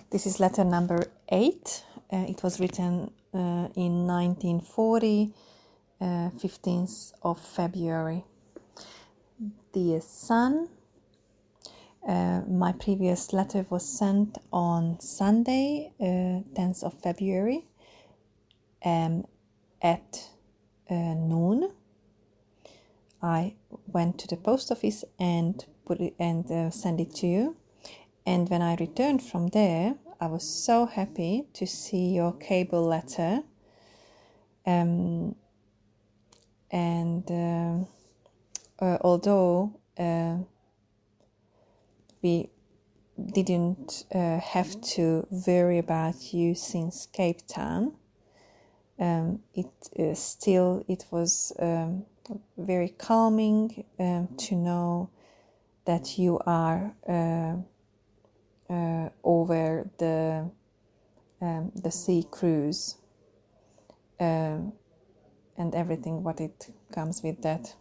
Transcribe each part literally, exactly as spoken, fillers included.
This is letter number eight. Uh, it was written uh, in nineteen forty, uh, fifteenth of February. Dear son, uh, my previous letter was sent on Sunday, uh, tenth of February, um, at uh, noon. I went to the post office and put it and uh, sent it to you. And when I returned from there, I was so happy to see your cable letter. Um, and uh, uh, although uh, we didn't uh, have to worry about you since Cape Town, um, it uh, still it was um, very calming um, to know that you are uh, uh, over the um, the sea cruise um, and everything what it comes with that.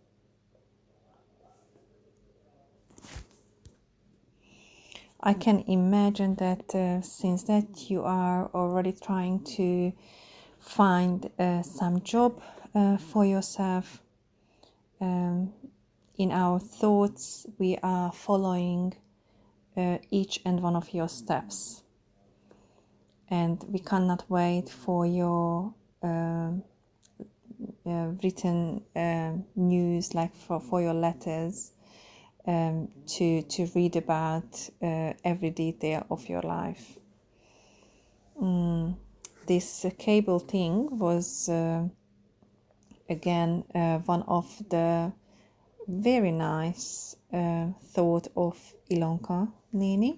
I can imagine that uh, since that you are already trying to find uh, some job uh, for yourself. Um, in our thoughts, we are following uh, each and one of your steps, and we cannot wait for your uh, uh, written uh, news, like for, for your letters, um, to to read about uh, every detail of your life. Mm, this uh, cable thing was uh, again uh, one of the very nice uh, thought of Ilonka Néni,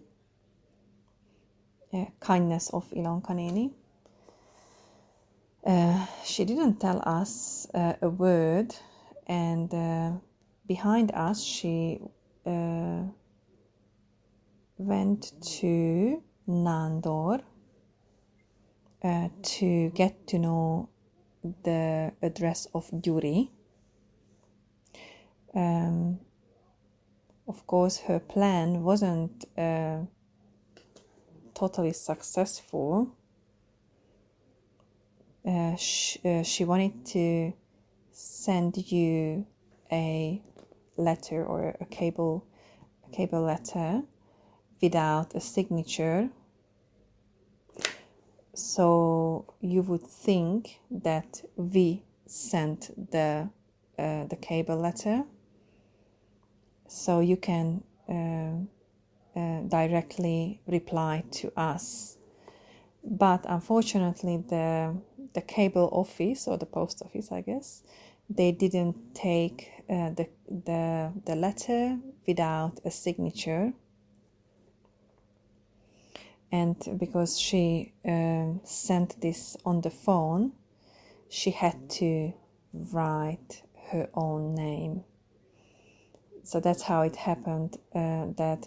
uh, kindness of Ilonka Néni. Uh, she didn't tell us uh, a word, and uh, behind us she uh, went to Nándor uh, to get to know the address of Gyuri. Um, of course, her plan wasn't uh, totally successful. Uh, sh- uh, she wanted to send you a letter or a cable, a cable letter without a signature. So you would think that we sent the uh, the cable letter, so you can uh, uh, directly reply to us. But unfortunately, the the cable office, or the post office, I guess, they didn't take uh, the the the letter without a signature. And because she um, sent this on the phone, she had to write her own name. So that's how it happened, uh, that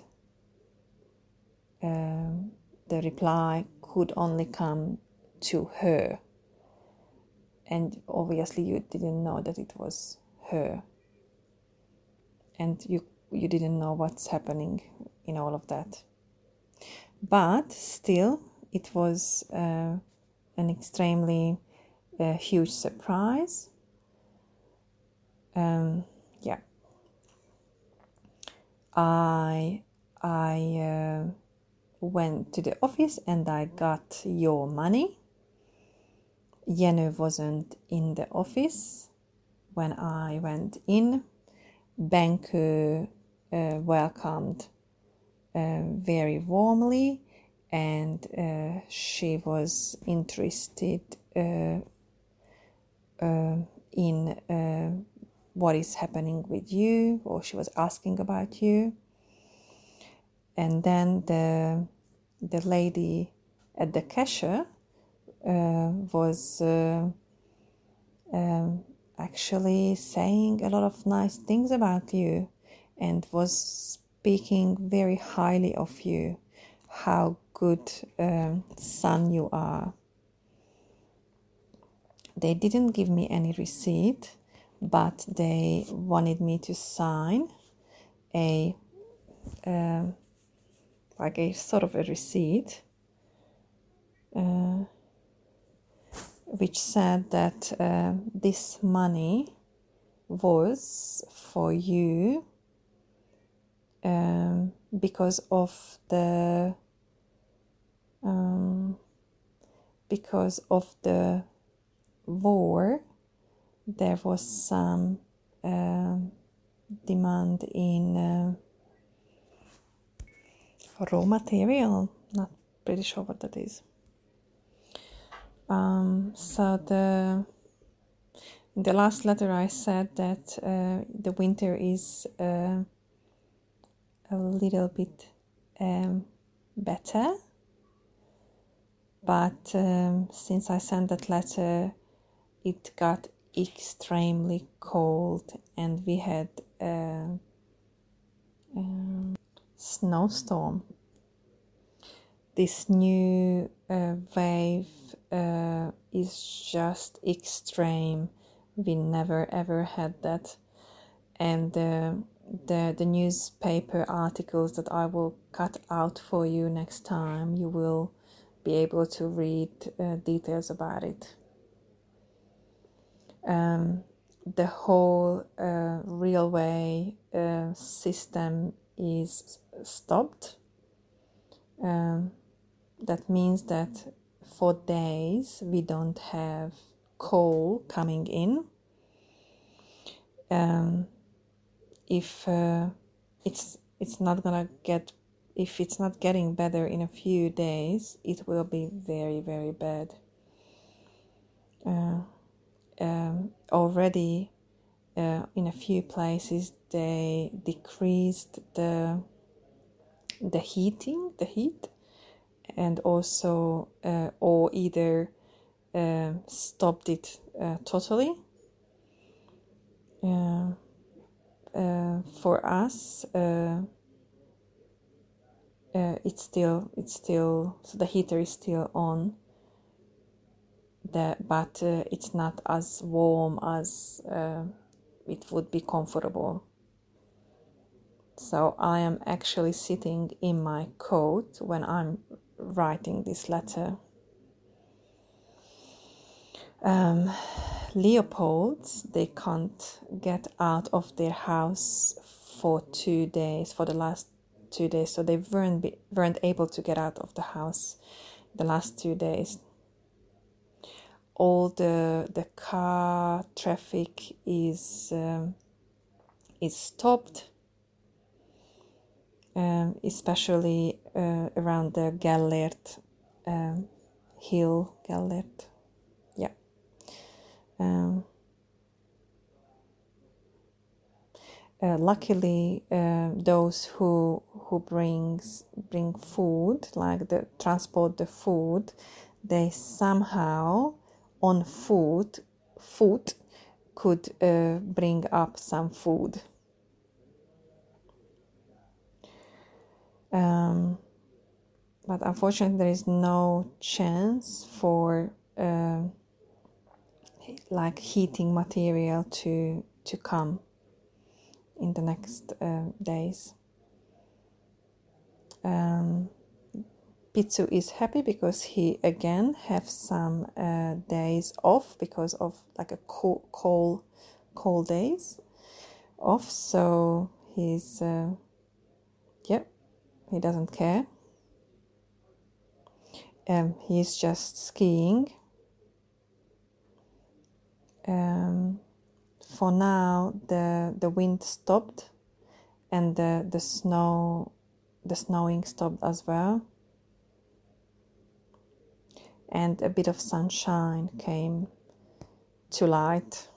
um, the reply could only come to her. And obviously you didn't know that it was her. And you you didn't know what's happening in all of that. But still, it was uh, an extremely uh, huge surprise. Um, yeah. I I uh, went to the office and I got your money. Jenny wasn't in the office when I went in. Benko uh, welcomed uh, very warmly, and uh, she was interested uh, uh, in uh, what is happening with you, or she was asking about you. And then the the lady at the cashier uh, was uh, um, actually saying a lot of nice things about you, and was speaking very highly of you, how good um, son you are. They didn't give me any receipt, but they wanted me to sign a um, like a sort of a receipt uh, which said that uh, this money was for you um, because of the um, because of the war. There was some uh, demand in uh, raw material. Not pretty sure what that is. Um, so the in the last letter I said that uh, the winter is uh, a little bit um, better, but um, since I sent that letter, it got extremely cold, and we had a, a snowstorm. This new uh, wave uh, is just extreme. We never ever had that, and uh, the the newspaper articles that I will cut out for you next time, you will be able to read uh, details about it. Um, the whole uh, railway uh, system is stopped. Um, that means that for days we don't have coal coming in. Um, if uh, it's it's not gonna get if it's not getting better in a few days, it will be very very bad. Uh, um, already uh, in a few places they decreased the the heating the heat and also uh, or either uh, stopped it uh, totally. Uh, uh, for us, uh, uh, it's still it's still so the heater is still on. The, but uh, it's not as warm as uh, it would be comfortable. So I am actually sitting in my coat when I'm writing this letter. Um, Leopolds, they can't get out of their house for two days, for the last two days. So they weren't, be, weren't able to get out of the house the last two days. All the the car traffic is um, is stopped, um, especially uh, around the Gellert um, hill. Gellert, yeah. Um, uh, luckily, uh, those who who brings bring food, like the transport the food, they somehow on foot foot could uh, bring up some food. Um, but unfortunately, there is no chance for uh, like heating material to to come in the next uh, days. Um, Pitsu is happy because he again have some uh, days off because of like a cool, cold, cold days off. So he's uh, yep, he doesn't care. Um, he's just skiing. Um, for now, the the wind stopped, and the the snow, the snowing stopped as well. And a bit of sunshine came to light.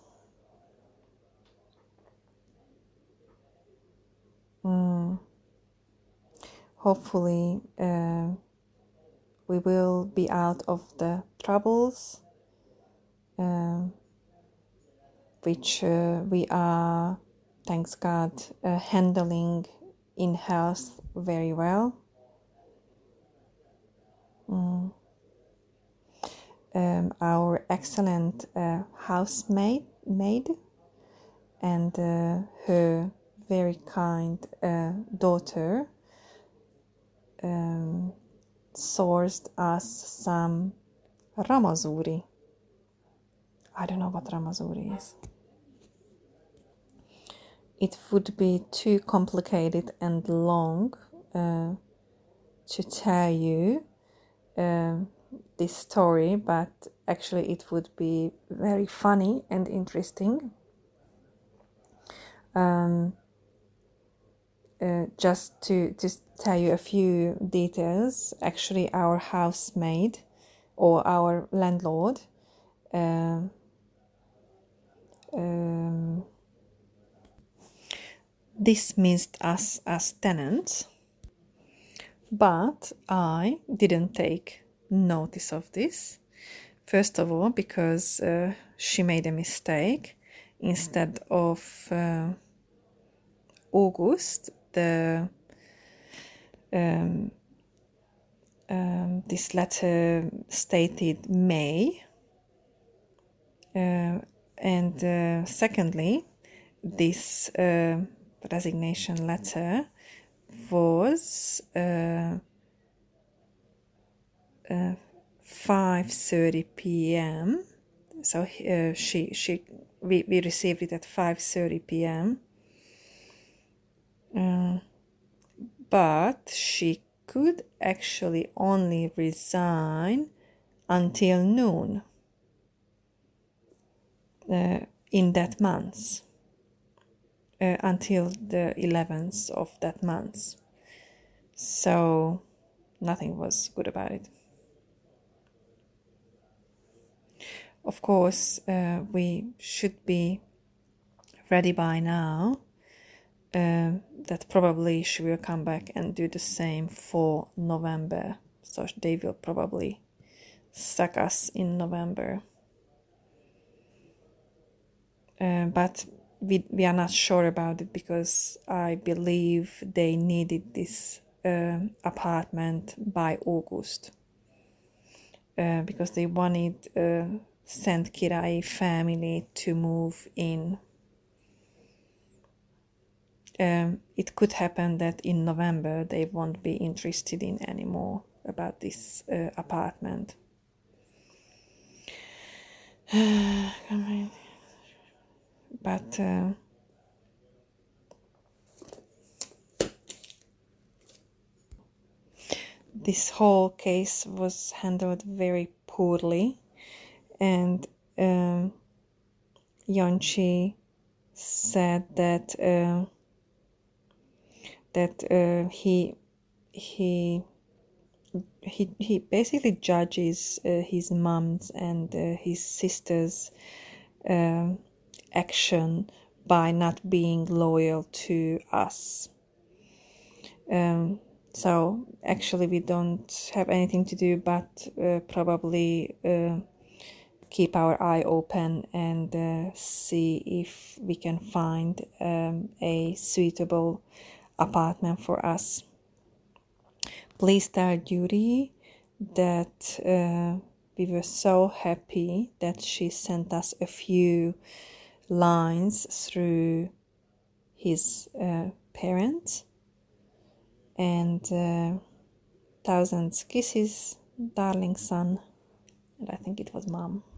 Mm. Hopefully, uh, we will be out of the troubles, uh, which uh, we are, thanks God, uh, handling in health very well. Mm. Um, our excellent uh, housemaid maid and uh, her very kind uh, daughter um, sourced us some ramazuri. I don't know what ramazuri is. It would be too complicated and long uh, to tell you uh, this story, but actually it would be very funny and interesting. Um, uh, just to just tell you a few details, actually our housemaid or our landlord uh, um, dismissed us as tenants, but I didn't take notice of this. First of all, because uh, she made a mistake. Instead of uh, August, the um, um, this letter stated May. Uh, and uh, secondly, this uh, resignation letter was uh, uh, five thirty p.m. So uh, she she we, we received it at five thirty p.m. Uh, but she could actually only resign until noon uh, in that month, uh, until the eleventh of that month. So nothing was good about it. Of course, uh, we should be ready by now uh, that probably she will come back and do the same for November. So they will probably sack us in November. Uh, but we, we are not sure about it because I believe they needed this uh, apartment by August. Uh, because they wanted uh, Szent Király family to move in. Um, it could happen that in November they won't be interested in anymore about this uh, apartment. But uh, this whole case was handled very poorly, and um, Jancsi said that uh, that uh, he he he he basically judges uh, his mom's and uh, his sister's uh, action by not being loyal to us. Um, so actually we don't have anything to do but uh, probably uh, keep our eye open and uh, see if we can find um, a suitable apartment for us. Please tell Yuri that uh, we were so happy that she sent us a few lines through his uh, parents, and uh, thousands kisses, darling son, and I think it was mom.